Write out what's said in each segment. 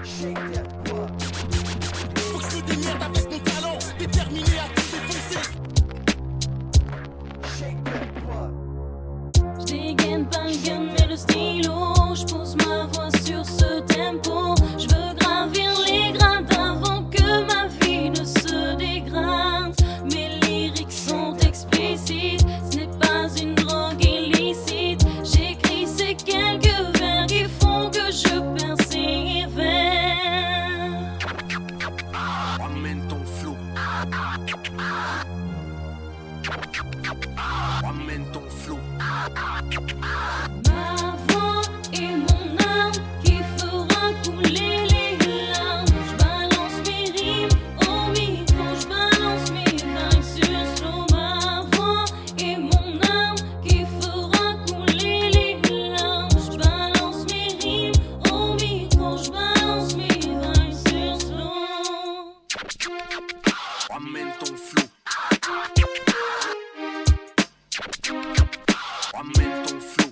Faut que je me démerde avec mon talent, déterminé à tout défoncer. Je dégaine pas le gun mais le stylo. Je pose ma voix sur ce tempo. Je veux gravir les grades avant que ma vie ne se dégrade. Mes lyrics sont explicites, ce n'est pas une drogue illicite. J'écris ces quelques vers qui font que je persévère. Ramène ton flow. Ramène ton flow. Ma voix est mon âme qui fera couler les larmes. Je balance mes rimes au micro, je balance mes vibes sur slow. Ma voix est mon âme qui fera couler les larmes. Je balance mes rimes au micro, je balance mes vibes sur slow. Ramène ton flow. Ramène ton flow.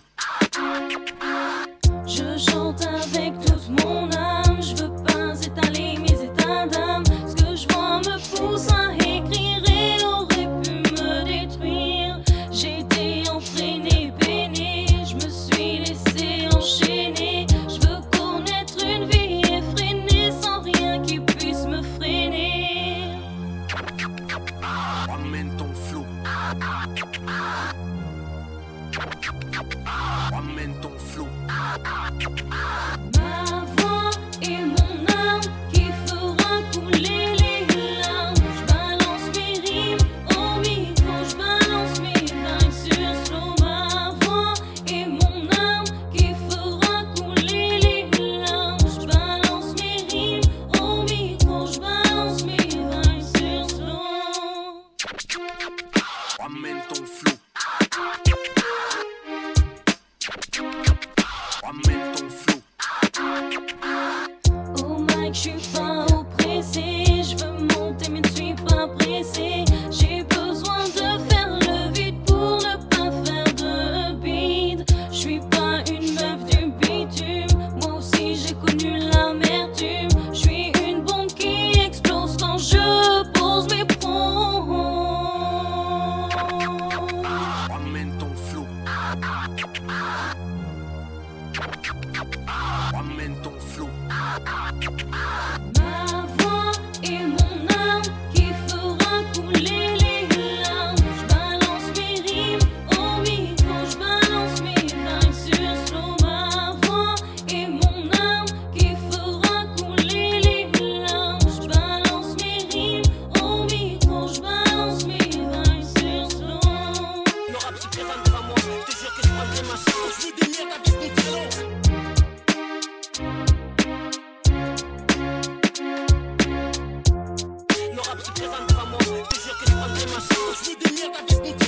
Je chante avec toute mon âme. Je veux pas étaler mes états d'âme. Ce que je vois me pousse à écrire et aurait pu me détruire. J'ai été entraîné, peiné. Je me suis laissé enchaîner. Je veux connaître une vie effrénée sans rien qui puisse me freiner. Ramène ton flow. Ramène ton flow. Ma voix est mon âme qui fera couler les larmes. Je balance mes rimes au micro, je balance mes vibes sur slow. Ma voix est mon âme qui fera couler les larmes. Je balance mes rimes au micro, je balance mes vibes sur slow. Ramène ton flow. Ramène ton flow. Au mic, je suis pas oppressé. Je veux monter, mais ne suis pas pressé. J'ai besoin de faire le vide pour ne pas faire de bide. Je suis pas une meuf du bitume. Moi aussi, j'ai connu l'amertume. Je suis une bombe qui explose quand je pose mes pros. Ramène ton flow. Ramène ton flow. Ma voix est mon âme qui fera couler les larmes. Je balance mes rimes au micro, je balance mes vibes sur slow. Ma voix est mon âme qui fera couler les larmes. Je balance mes rimes au micro, je balance mes vibes sur slow. Le rap se présente devant moi. Je te jure que je prendrai ma chance. Je me démerde avec mon talent. Le rap se présente devant moi. Je te jure que je prendrai ma chance. Je me démerde avec mon talent.